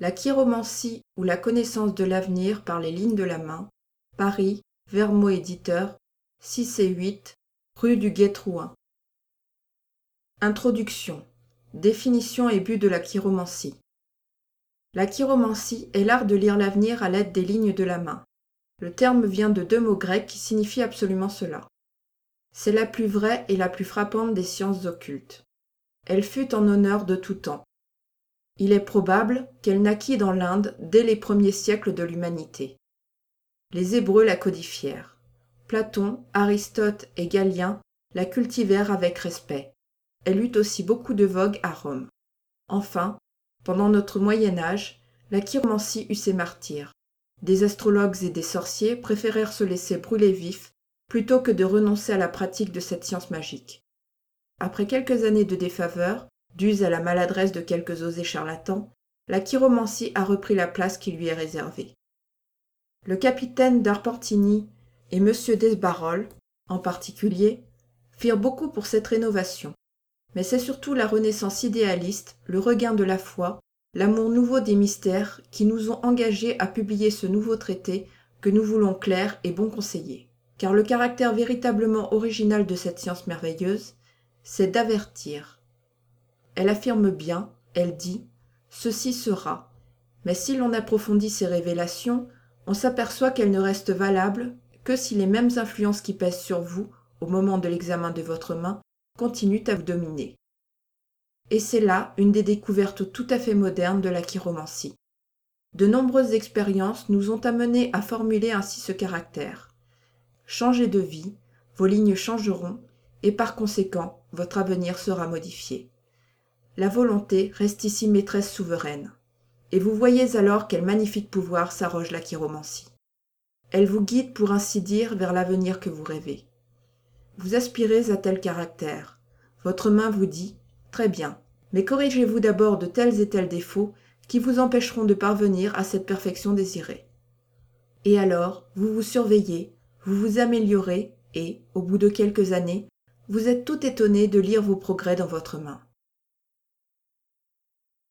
La chiromancie ou la connaissance de l'avenir par les lignes de la main, Paris, Vermaux éditeur, 6 et 8, rue du Guet-Trouin. Introduction. Définition et but de la chiromancie. La chiromancie est l'art de lire l'avenir à l'aide des lignes de la main. Le terme vient de 2 mots grecs qui signifient absolument cela. C'est la plus vraie et la plus frappante des sciences occultes. Elle fut en honneur de tout temps. Il est probable qu'elle naquit dans l'Inde dès les premiers siècles de l'humanité. Les Hébreux la codifièrent. Platon, Aristote et Galien la cultivèrent avec respect. Elle eut aussi beaucoup de vogue à Rome. Enfin, pendant notre Moyen Âge, la chiromancie eut ses martyrs. Des astrologues et des sorciers préférèrent se laisser brûler vifs plutôt que de renoncer à la pratique de cette science magique. Après quelques années de défaveur, dues à la maladresse de quelques osés charlatans, la chiromancie a repris la place qui lui est réservée. Le capitaine d'Arpentini et M. Desbarolles, en particulier, firent beaucoup pour cette rénovation. Mais c'est surtout la renaissance idéaliste, le regain de la foi, l'amour nouveau des mystères qui nous ont engagés à publier ce nouveau traité que nous voulons clair et bon conseiller. Car le caractère véritablement original de cette science merveilleuse, c'est d'avertir. Elle affirme bien, elle dit « ceci sera », mais si l'on approfondit ces révélations, on s'aperçoit qu'elles ne restent valables que si les mêmes influences qui pèsent sur vous, au moment de l'examen de votre main, continuent à vous dominer. Et c'est là une des découvertes tout à fait modernes de la chiromancie. De nombreuses expériences nous ont amenés à formuler ainsi ce caractère. Changez de vie, vos lignes changeront, et par conséquent, votre avenir sera modifié. La volonté reste ici maîtresse souveraine. Et vous voyez alors quel magnifique pouvoir s'arroge la chiromancie. Elle vous guide pour ainsi dire vers l'avenir que vous rêvez. Vous aspirez à tel caractère. Votre main vous dit « Très bien, mais corrigez-vous d'abord de tels et tels défauts qui vous empêcheront de parvenir à cette perfection désirée. » Et alors, vous vous surveillez, vous vous améliorez et, au bout de quelques années, vous êtes tout étonné de lire vos progrès dans votre main.